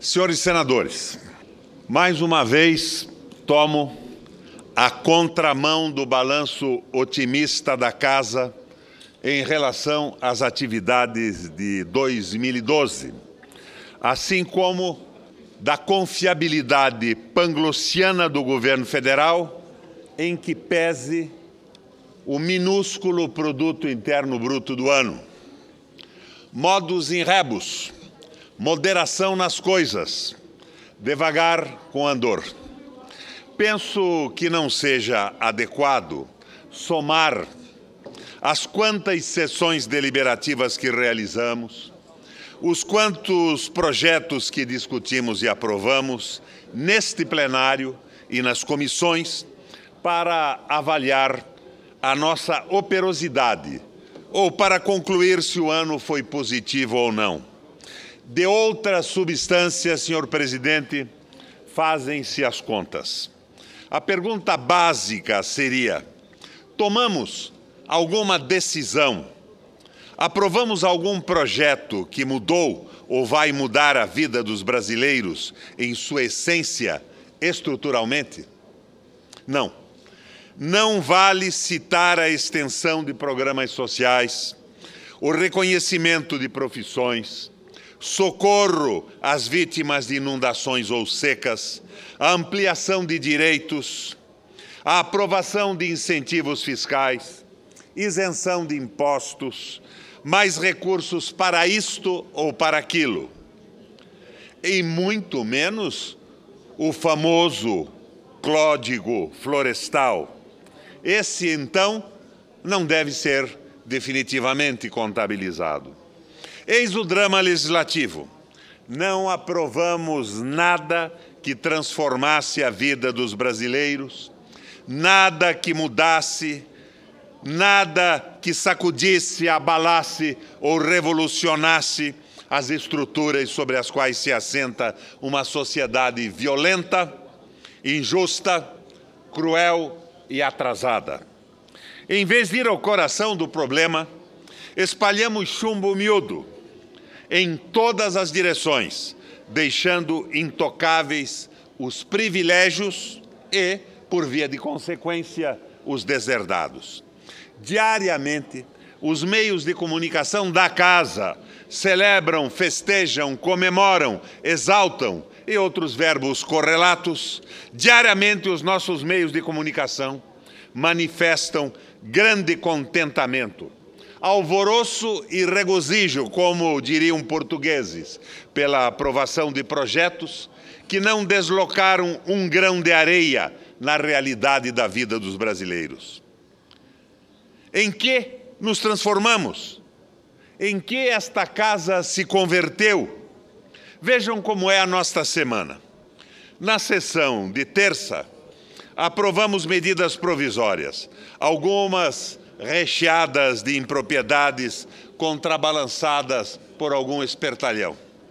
Senhores senadores, mais uma vez tomo a contramão do balanço otimista da Casa em relação às atividades de 2012, assim como da confiabilidade panglossiana do governo federal, em que pese o minúsculo produto interno bruto do ano. Modus in rebus, moderação nas coisas, devagar com andor. Penso que não seja adequado somar as quantas sessões deliberativas que realizamos, os quantos projetos que discutimos e aprovamos neste plenário e nas comissões para avaliar a nossa operosidade ou para concluir se o ano foi positivo ou não. De outras substâncias, senhor presidente, fazem-se as contas. A pergunta básica seria: tomamos alguma decisão? Aprovamos algum projeto que mudou ou vai mudar a vida dos brasileiros em sua essência, estruturalmente? Não. Não vale citar a extensão de programas sociais, o reconhecimento de profissões, socorro às vítimas de inundações ou secas, a ampliação de direitos, a aprovação de incentivos fiscais, isenção de impostos, mais recursos para isto ou para aquilo. E muito menos o famoso Código Florestal. Esse, então, não deve ser definitivamente contabilizado. Eis o drama legislativo. Não aprovamos nada que transformasse a vida dos brasileiros, nada que mudasse, nada que sacudisse, abalasse ou revolucionasse as estruturas sobre as quais se assenta uma sociedade violenta, injusta, cruel e atrasada. Em vez de ir ao coração do problema, espalhamos chumbo miúdo em todas as direções, deixando intocáveis os privilégios e, por via de consequência, os deserdados. Diariamente, os meios de comunicação da Casa celebram, festejam, comemoram, exaltam e outros verbos correlatos. Diariamente, os nossos meios de comunicação manifestam grande contentamento, alvoroço e regozijo, como diriam portugueses, pela aprovação de projetos que não deslocaram um grão de areia na realidade da vida dos brasileiros. Em que nos transformamos? Em que esta Casa se converteu? Vejam como é a nossa semana. Na sessão de terça, aprovamos medidas provisórias, algumas recheadas de impropriedades contrabalançadas por algum espertalhão.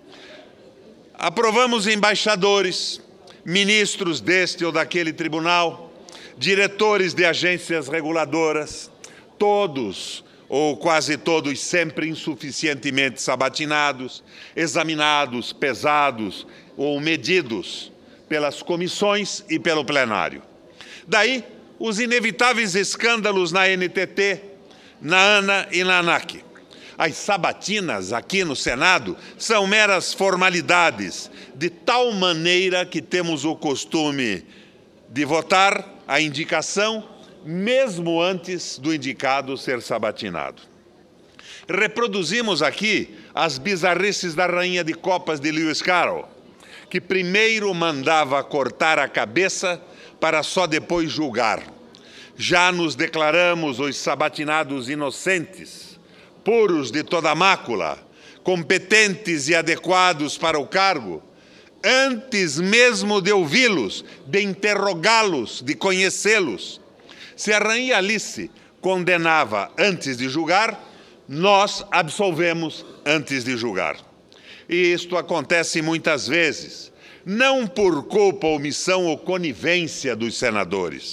Aprovamos embaixadores, ministros deste ou daquele tribunal, diretores de agências reguladoras, todos ou quase todos sempre insuficientemente sabatinados, examinados, pesados ou medidos pelas comissões e pelo plenário. Daí, os inevitáveis escândalos na NTT, na ANA e na ANAC. As sabatinas aqui no Senado são meras formalidades, de tal maneira que temos o costume de votar a indicação mesmo antes do indicado ser sabatinado. Reproduzimos aqui as bizarrices da rainha de copas de Lewis Carroll, que primeiro mandava cortar a cabeça para só depois julgar. Já nos declaramos os sabatinados inocentes, puros de toda mácula, competentes e adequados para o cargo, antes mesmo de ouvi-los, de interrogá-los, de conhecê-los. Se a rainha Alice condenava antes de julgar, nós absolvemos antes de julgar. E isto acontece muitas vezes, não por culpa, omissão ou conivência dos senadores.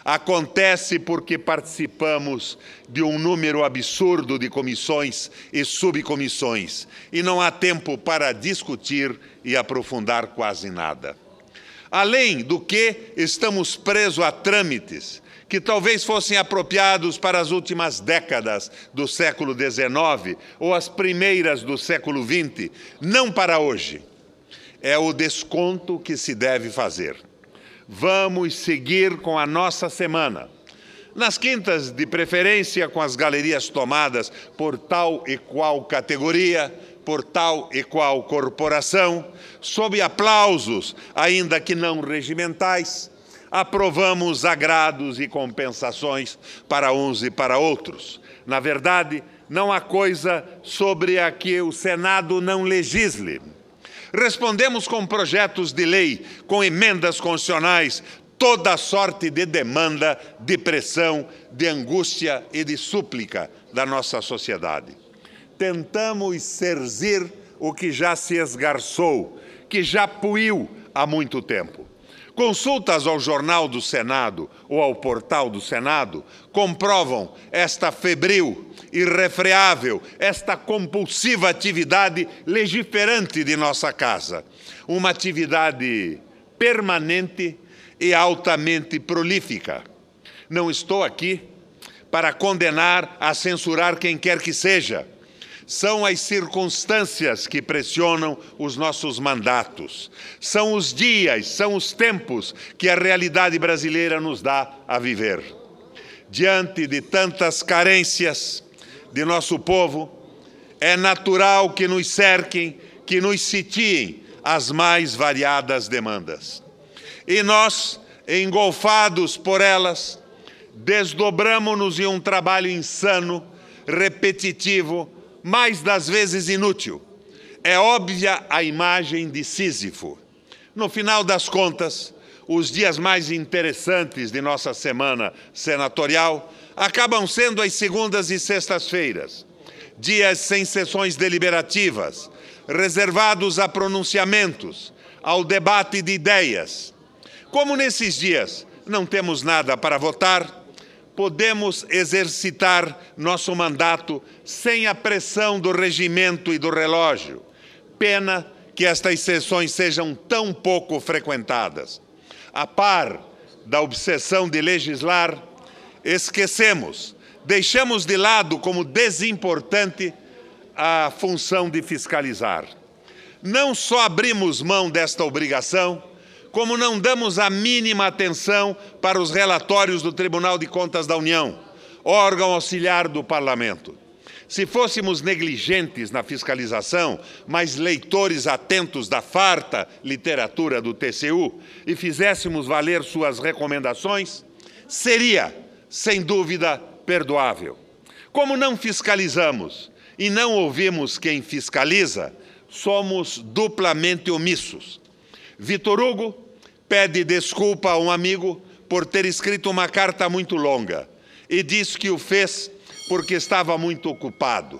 Acontece porque participamos de um número absurdo de comissões e subcomissões, e não há tempo para discutir e aprofundar quase nada. Além do que, estamos presos a trâmites que talvez fossem apropriados para as últimas décadas do século XIX ou as primeiras do século XX, não para hoje. É o desconto que se deve fazer. Vamos seguir com a nossa semana. Nas quintas, de preferência, com as galerias tomadas por tal e qual categoria, por tal e qual corporação, sob aplausos, ainda que não regimentais, aprovamos agrados e compensações para uns e para outros. Na verdade, não há coisa sobre a que o Senado não legisle. Respondemos com projetos de lei, com emendas constitucionais, toda a sorte de demanda, de pressão, de angústia e de súplica da nossa sociedade. Tentamos serzir o que já se esgarçou, que já puiu há muito tempo. Consultas ao Jornal do Senado ou ao portal do Senado comprovam esta febril, irrefreável, esta compulsiva atividade legiferante de nossa casa. Uma atividade permanente e altamente prolífica. Não estou aqui para condenar a censurar quem quer que seja. São as circunstâncias que pressionam os nossos mandatos. São os dias, são os tempos que a realidade brasileira nos dá a viver. Diante de tantas carências de nosso povo, é natural que nos cerquem, que nos sitiem as mais variadas demandas. E nós, engolfados por elas, desdobramo-nos em um trabalho insano, repetitivo, mais das vezes inútil. É óbvia a imagem de Sísifo. No final das contas, os dias mais interessantes de nossa semana senatorial acabam sendo as segundas e sextas-feiras, dias sem sessões deliberativas, reservados a pronunciamentos, ao debate de ideias. Como nesses dias não temos nada para votar, podemos exercitar nosso mandato sem a pressão do regimento e do relógio. Pena que estas sessões sejam tão pouco frequentadas. A par da obsessão de legislar, esquecemos, deixamos de lado como desimportante a função de fiscalizar. Não só abrimos mão desta obrigação, como não damos a mínima atenção para os relatórios do Tribunal de Contas da União, órgão auxiliar do Parlamento. Se fôssemos negligentes na fiscalização, mas leitores atentos da farta literatura do TCU e fizéssemos valer suas recomendações, seria, sem dúvida, perdoável. Como não fiscalizamos e não ouvimos quem fiscaliza, somos duplamente omissos. Vitor Hugo pede desculpa a um amigo por ter escrito uma carta muito longa e diz que o fez porque estava muito ocupado.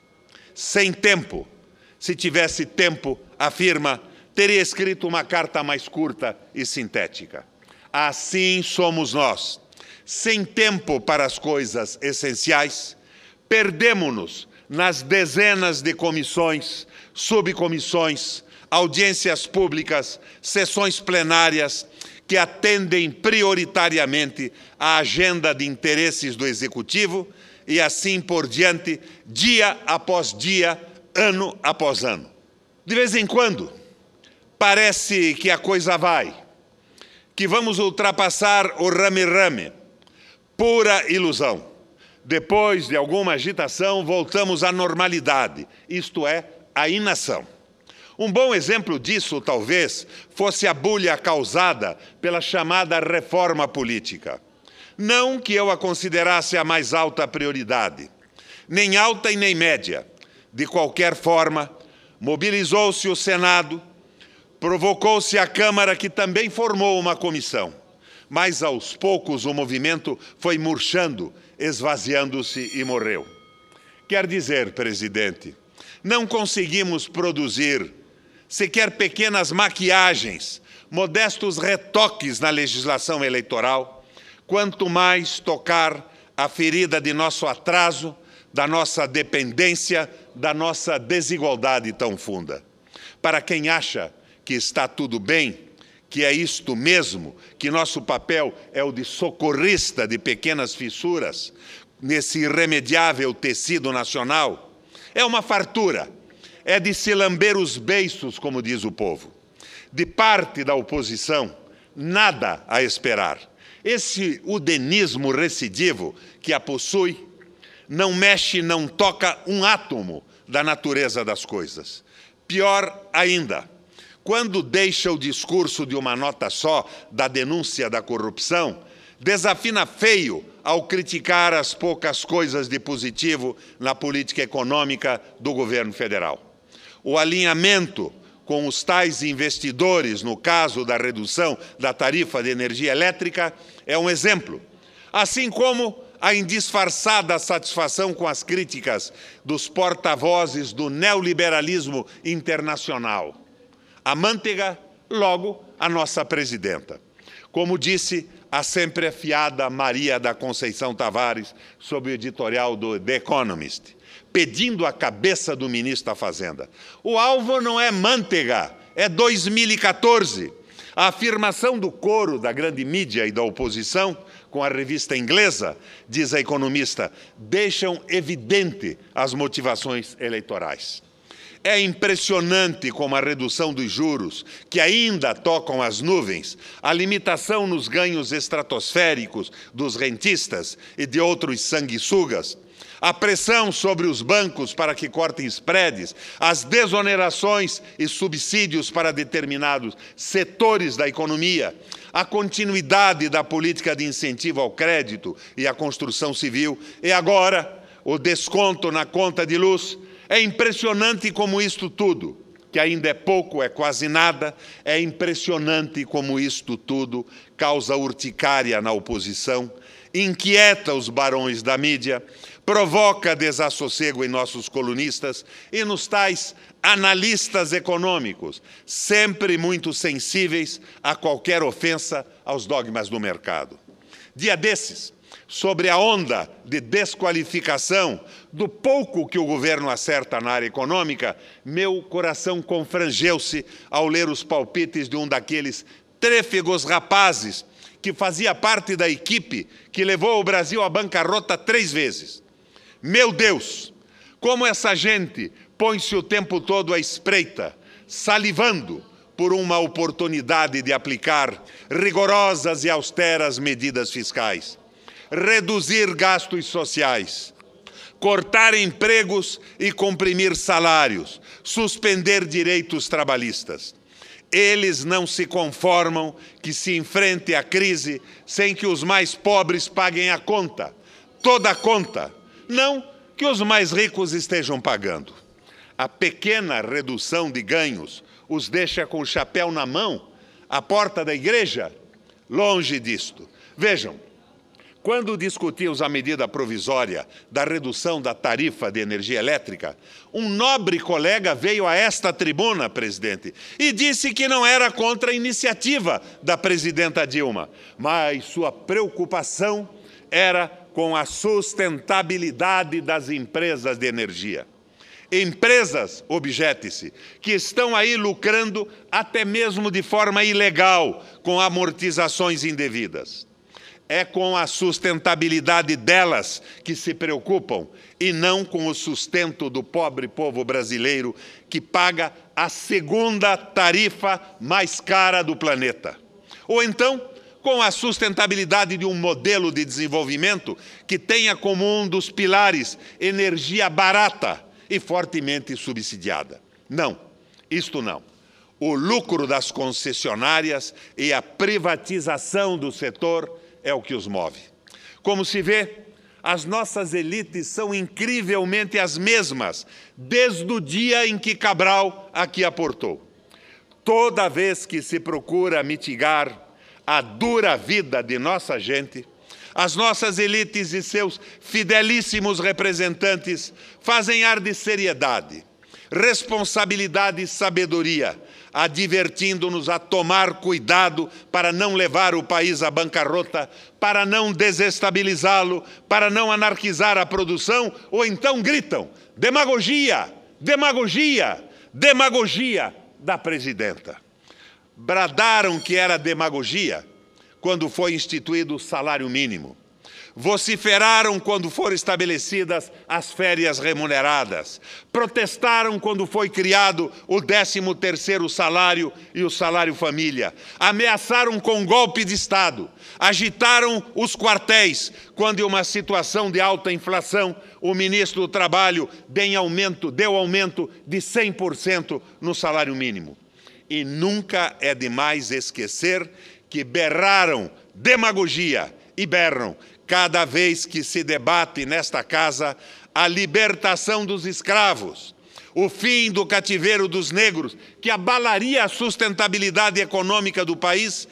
Sem tempo. Se tivesse tempo, afirma, teria escrito uma carta mais curta e sintética. Assim somos nós. Sem tempo para as coisas essenciais, perdemo-nos nas dezenas de comissões, subcomissões, audiências públicas, sessões plenárias que atendem prioritariamente à agenda de interesses do Executivo e assim por diante, dia após dia, ano após ano. De vez em quando, parece que a coisa vai, que vamos ultrapassar o rame-rame, pura ilusão. Depois de alguma agitação, voltamos à normalidade, isto é, à inação. Um bom exemplo disso, talvez, fosse a bulha causada pela chamada reforma política. Não que eu a considerasse a mais alta prioridade, nem alta e nem média. De qualquer forma, mobilizou-se o Senado, provocou-se a Câmara, que também formou uma comissão. Mas, aos poucos, o movimento foi murchando, esvaziando-se e morreu. Quer dizer, presidente, não conseguimos produzir sequer pequenas maquiagens, modestos retoques na legislação eleitoral, quanto mais tocar a ferida de nosso atraso, da nossa dependência, da nossa desigualdade tão funda. Para quem acha que está tudo bem, que é isto mesmo, que nosso papel é o de socorrista de pequenas fissuras nesse irremediável tecido nacional, é uma fartura, é de se lamber os beiços, como diz o povo. De parte da oposição, nada a esperar. Esse udenismo recidivo que a possui não mexe, não toca um átomo da natureza das coisas. Pior ainda, quando deixa o discurso de uma nota só da denúncia da corrupção, desafina feio ao criticar as poucas coisas de positivo na política econômica do governo federal. O alinhamento com os tais investidores, no caso da redução da tarifa de energia elétrica, é um exemplo. Assim como a indisfarçada satisfação com as críticas dos porta-vozes do neoliberalismo internacional. A manteiga, logo, a nossa presidenta. Como disse a sempre afiada Maria da Conceição Tavares, sob o editorial do The Economist, pedindo a cabeça do ministro da Fazenda. O alvo não é manteiga, é 2014. A afirmação do coro da grande mídia e da oposição, com a revista inglesa, diz a economista, deixam evidente as motivações eleitorais. É impressionante como a redução dos juros, que ainda tocam as nuvens, a limitação nos ganhos estratosféricos dos rentistas e de outros sanguessugas, a pressão sobre os bancos para que cortem spreads, as desonerações e subsídios para determinados setores da economia, a continuidade da política de incentivo ao crédito e à construção civil, e agora o desconto na conta de luz. É impressionante como isto tudo, que ainda é pouco, é quase nada, é impressionante como isto tudo causa urticária na oposição, inquieta os barões da mídia, provoca desassossego em nossos colunistas e nos tais analistas econômicos, sempre muito sensíveis a qualquer ofensa aos dogmas do mercado. Dia desses, sobre a onda de desqualificação do pouco que o governo acerta na área econômica, meu coração confrangeu-se ao ler os palpites de um daqueles trêfegos rapazes que fazia parte da equipe que levou o Brasil à bancarrota 3 vezes. Meu Deus, como essa gente põe-se o tempo todo à espreita, salivando por uma oportunidade de aplicar rigorosas e austeras medidas fiscais, reduzir gastos sociais, cortar empregos e comprimir salários, suspender direitos trabalhistas. Eles não se conformam que se enfrente a crise sem que os mais pobres paguem a conta, toda a conta, não que os mais ricos estejam pagando. A pequena redução de ganhos os deixa com o chapéu na mão, à porta da igreja? Longe disto. Vejam, quando discutimos a medida provisória da redução da tarifa de energia elétrica, um nobre colega veio a esta tribuna, presidente, e disse que não era contra a iniciativa da presidenta Dilma, mas sua preocupação era com a sustentabilidade das empresas de energia. Empresas, objete-se, que estão aí lucrando até mesmo de forma ilegal, com amortizações indevidas. É com a sustentabilidade delas que se preocupam e não com o sustento do pobre povo brasileiro que paga a segunda tarifa mais cara do planeta. Ou então, com a sustentabilidade de um modelo de desenvolvimento que tenha como um dos pilares energia barata e fortemente subsidiada. Não, isto não. O lucro das concessionárias e a privatização do setor é o que os move. Como se vê, as nossas elites são incrivelmente as mesmas, desde o dia em que Cabral aqui aportou. Toda vez que se procura mitigar a dura vida de nossa gente, as nossas elites e seus fidelíssimos representantes fazem ar de seriedade, responsabilidade e sabedoria, advertindo-nos a tomar cuidado para não levar o país à bancarrota, para não desestabilizá-lo, para não anarquizar a produção, ou então gritam: demagogia, demagogia, demagogia da presidenta. Bradaram que era demagogia quando foi instituído o salário mínimo. Vociferaram quando foram estabelecidas as férias remuneradas. Protestaram quando foi criado o 13º salário e o salário família. Ameaçaram com golpe de Estado. Agitaram os quartéis quando, em uma situação de alta inflação, o ministro do Trabalho deu aumento de 100% no salário mínimo. E nunca é demais esquecer que berraram demagogia e berram cada vez que se debate nesta casa a libertação dos escravos, o fim do cativeiro dos negros, que abalaria a sustentabilidade econômica do país,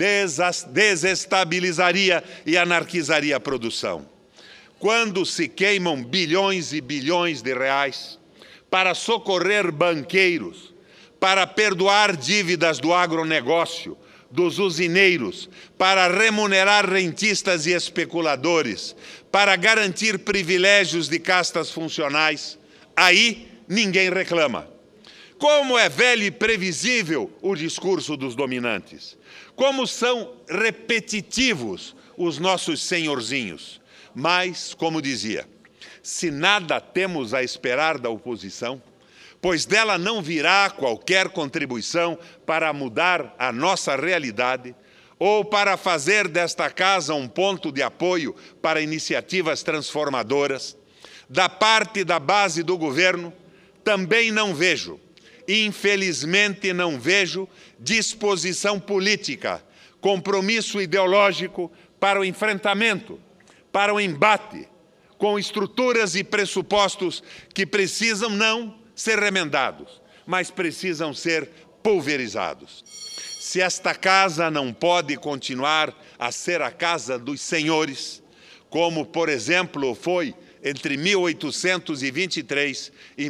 desestabilizaria e anarquizaria a produção. Quando se queimam bilhões e bilhões de reais para socorrer banqueiros, para perdoar dívidas do agronegócio, dos usineiros, para remunerar rentistas e especuladores, para garantir privilégios de castas funcionais, aí ninguém reclama. Como é velho e previsível o discurso dos dominantes. Como são repetitivos os nossos senhorzinhos. Mas, como dizia, se nada temos a esperar da oposição, pois dela não virá qualquer contribuição para mudar a nossa realidade ou para fazer desta casa um ponto de apoio para iniciativas transformadoras, da parte da base do governo, também não vejo, infelizmente não vejo, disposição política, compromisso ideológico para o enfrentamento, para o embate, com estruturas e pressupostos que precisam não ser remendados, mas precisam ser pulverizados. Se esta casa não pode continuar a ser a casa dos senhores, como, por exemplo, foi entre 1823 e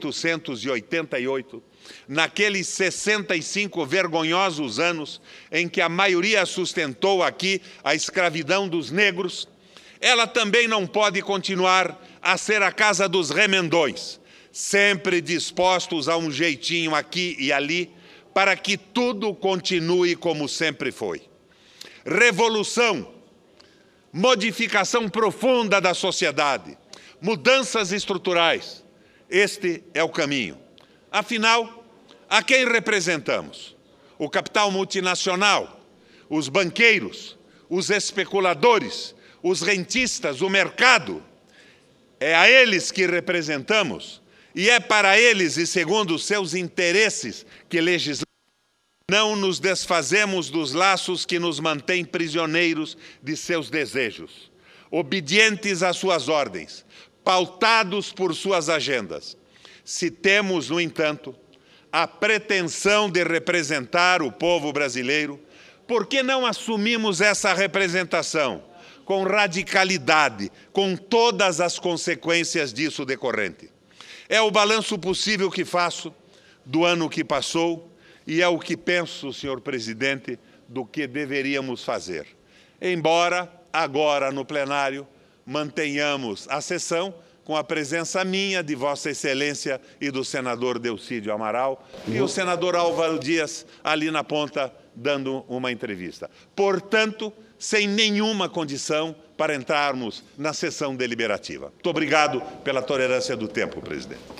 1888, naqueles 65 vergonhosos anos em que a maioria sustentou aqui a escravidão dos negros, ela também não pode continuar a ser a casa dos remendões, sempre dispostos a um jeitinho aqui e ali, para que tudo continue como sempre foi. Revolução, modificação profunda da sociedade, mudanças estruturais, este é o caminho. Afinal, a quem representamos? O capital multinacional, os banqueiros, os especuladores, os rentistas, o mercado. É a eles que representamos. E é para eles e segundo os seus interesses que legislamos. Não nos desfazemos dos laços que nos mantêm prisioneiros de seus desejos, obedientes às suas ordens, pautados por suas agendas. Se temos, no entanto, a pretensão de representar o povo brasileiro, por que não assumimos essa representação com radicalidade, com todas as consequências disso decorrente? É o balanço possível que faço do ano que passou e é o que penso, senhor presidente, do que deveríamos fazer. Embora, agora no plenário, mantenhamos a sessão com a presença minha, de Vossa Excelência e do senador Delcídio Amaral e o senador Álvaro Dias ali na ponta dando uma entrevista. Portanto, sem nenhuma condição para entrarmos na sessão deliberativa. Muito obrigado pela tolerância do tempo, presidente.